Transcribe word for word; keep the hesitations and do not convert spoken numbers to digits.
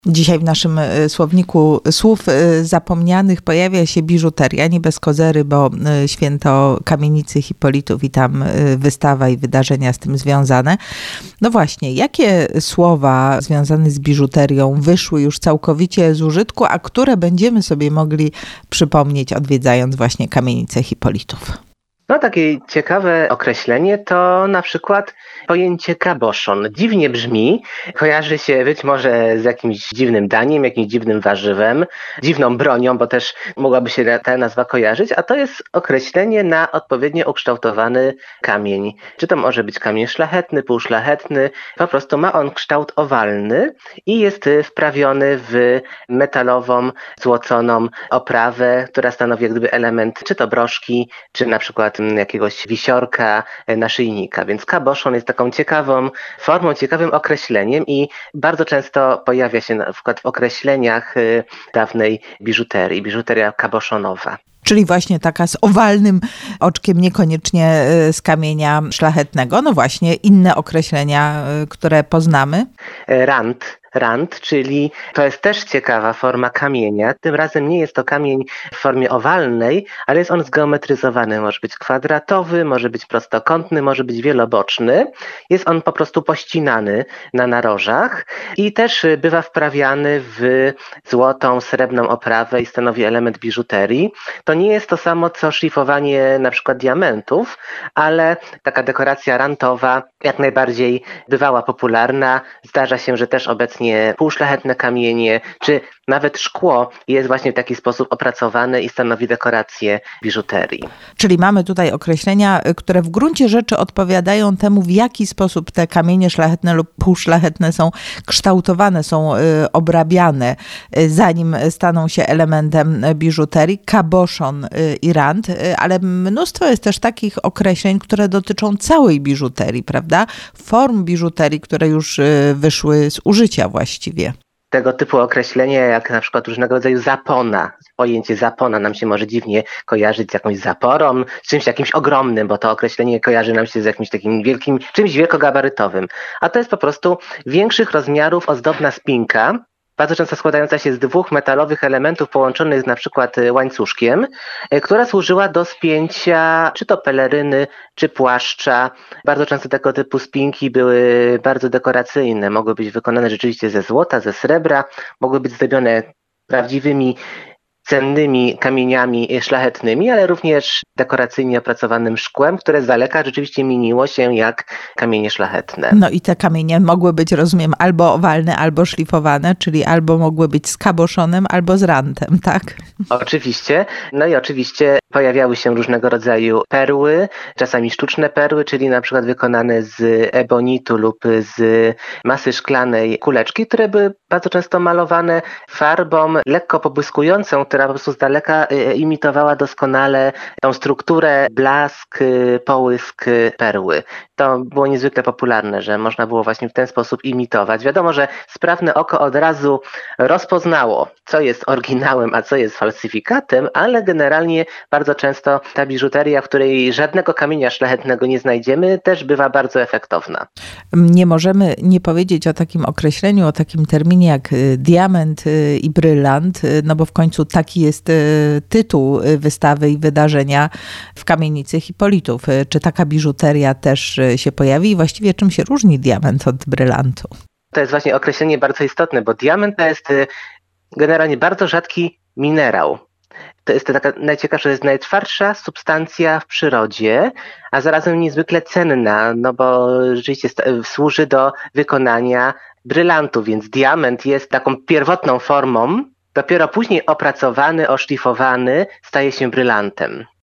Dzisiaj w naszym słowniku słów zapomnianych pojawia się biżuteria, nie bez kozery, bo święto kamienicy Hipolitów i tam wystawa i wydarzenia z tym związane. No właśnie, jakie słowa związane z biżuterią wyszły już całkowicie z użytku, a które będziemy sobie mogli przypomnieć, odwiedzając właśnie kamienicę Hipolitów? No takie ciekawe określenie to na przykład pojęcie kaboszon. Dziwnie brzmi, kojarzy się być może z jakimś dziwnym daniem, jakimś dziwnym warzywem, dziwną bronią, bo też mogłaby się ta nazwa kojarzyć, a to jest określenie na odpowiednio ukształtowany kamień. Czy to może być kamień szlachetny, półszlachetny, po prostu ma on kształt owalny i jest wprawiony w metalową, złoconą oprawę, która stanowi jak gdyby element czy to broszki, czy na przykład jakiegoś wisiorka, naszyjnika. Więc kaboszon jest taką ciekawą formą, ciekawym określeniem i bardzo często pojawia się na przykład w określeniach dawnej biżuterii, biżuteria kaboszonowa. Czyli właśnie taka z owalnym oczkiem, niekoniecznie z kamienia szlachetnego. No właśnie, inne określenia, które poznamy. Rand. Rand, czyli to jest też ciekawa forma kamienia. Tym razem nie jest to kamień w formie owalnej, ale jest on zgeometryzowany. Może być kwadratowy, może być prostokątny, może być wieloboczny. Jest on po prostu pościnany na narożach i też bywa wprawiany w złotą, srebrną oprawę i stanowi element biżuterii. To nie jest to samo co szlifowanie na przykład diamentów, ale taka dekoracja rantowa jak najbardziej bywała popularna. Zdarza się, że też obecnie półszlachetne kamienie, czy nawet szkło jest właśnie w taki sposób opracowane i stanowi dekorację biżuterii. Czyli mamy tutaj określenia, które w gruncie rzeczy odpowiadają temu, w jaki sposób te kamienie szlachetne lub półszlachetne są kształtowane, są obrabiane, zanim staną się elementem biżuterii. Kaboszon i rand, ale mnóstwo jest też takich określeń, które dotyczą całej biżuterii, prawda? Form biżuterii, które już wyszły z użycia właściwie. Tego typu określenie jak na przykład różnego rodzaju zapona. Pojęcie zapona nam się może dziwnie kojarzyć z jakąś zaporą, z czymś jakimś ogromnym, bo to określenie kojarzy nam się z jakimś takim wielkim, czymś wielkogabarytowym. A to jest po prostu większych rozmiarów ozdobna spinka, bardzo często składająca się z dwóch metalowych elementów połączonych na przykład łańcuszkiem, która służyła do spięcia czy to peleryny, czy płaszcza. Bardzo często tego typu spinki były bardzo dekoracyjne. Mogły być wykonane rzeczywiście ze złota, ze srebra, mogły być zdobione prawdziwymi cennymi kamieniami szlachetnymi, ale również dekoracyjnie opracowanym szkłem, które z daleka rzeczywiście mieniło się jak kamienie szlachetne. No i te kamienie mogły być, rozumiem, albo owalne, albo szlifowane, czyli albo mogły być z kaboszonem, albo z rantem, tak? Oczywiście. No i oczywiście pojawiały się różnego rodzaju perły, czasami sztuczne perły, czyli na przykład wykonane z ebonitu lub z masy szklanej kuleczki, które były bardzo często malowane farbą lekko pobłyskującą, która po prostu z daleka imitowała doskonale tą strukturę, blask, połysk perły. To było niezwykle popularne, że można było właśnie w ten sposób imitować. Wiadomo, że sprawne oko od razu rozpoznało, co jest oryginałem, a co jest falsyfikatem, ale generalnie bardzo często ta biżuteria, w której żadnego kamienia szlachetnego nie znajdziemy, też bywa bardzo efektowna. Nie możemy nie powiedzieć o takim określeniu, o takim terminie jak diament i brylant, no bo w końcu taki jest tytuł wystawy i wydarzenia w kamienicy Hipolitów. Czy taka biżuteria też się pojawi i właściwie czym się różni diament od brylantu? To jest właśnie określenie bardzo istotne, bo diament to jest generalnie bardzo rzadki minerał. To jest taka najciekawsza, to jest najtwardsza substancja w przyrodzie, a zarazem niezwykle cenna, no bo rzeczywiście służy do wykonania brylantu, więc diament jest taką pierwotną formą, dopiero później opracowany, oszlifowany staje się brylantem.